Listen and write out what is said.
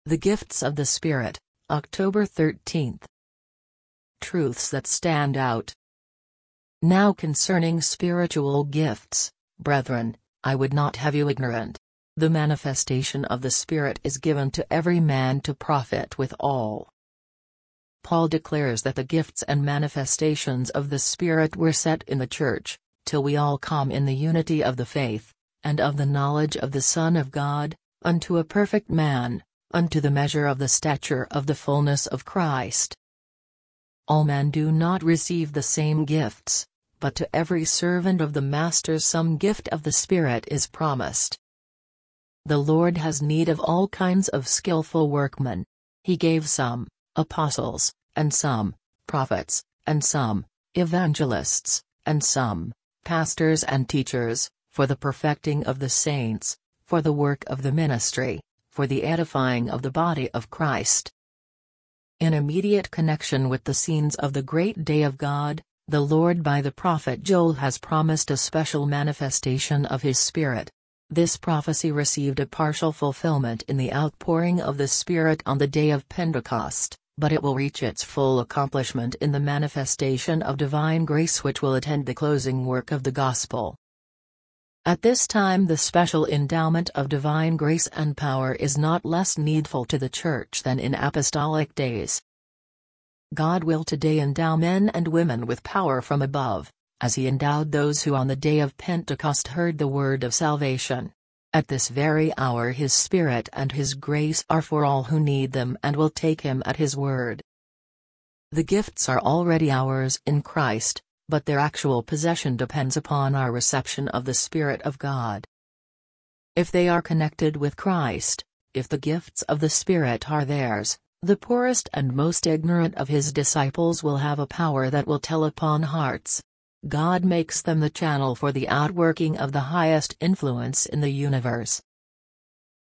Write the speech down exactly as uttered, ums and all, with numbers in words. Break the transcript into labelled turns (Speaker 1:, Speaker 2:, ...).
Speaker 1: The Gifts of the Spirit, October thirteenth. Truths that stand out. Now concerning spiritual gifts, brethren, I would not have you ignorant. The manifestation of the Spirit is given to every man to profit withal. Paul declares that the gifts and manifestations of the Spirit were set in the church, till we all come in the unity of the faith, and of the knowledge of the Son of God, unto a perfect man, unto the measure of the stature of the fullness of Christ. All men do not receive the same gifts, but to every servant of the Master some gift of the Spirit is promised. The Lord has need of all kinds of skillful workmen. He gave some, apostles, and some, prophets, and some, evangelists, and some, pastors and teachers, for the perfecting of the saints, for the work of the ministry, for the edifying of the body of Christ. In immediate connection with the scenes of the great day of God, the Lord by the prophet Joel has promised a special manifestation of His Spirit. This prophecy received a partial fulfillment in the outpouring of the Spirit on the day of Pentecost, but it will reach its full accomplishment in the manifestation of divine grace which will attend the closing work of the gospel. At this time the special endowment of divine grace and power is not less needful to the Church than in apostolic days. God will today endow men and women with power from above, as He endowed those who on the day of Pentecost heard the word of salvation. At this very hour His Spirit and His grace are for all who need them and will take Him at His word. The gifts are already ours in Christ, but their actual possession depends upon our reception of the Spirit of God. If they are connected with Christ, if the gifts of the Spirit are theirs, the poorest and most ignorant of His disciples will have a power that will tell upon hearts. God makes them the channel for the outworking of the highest influence in the universe.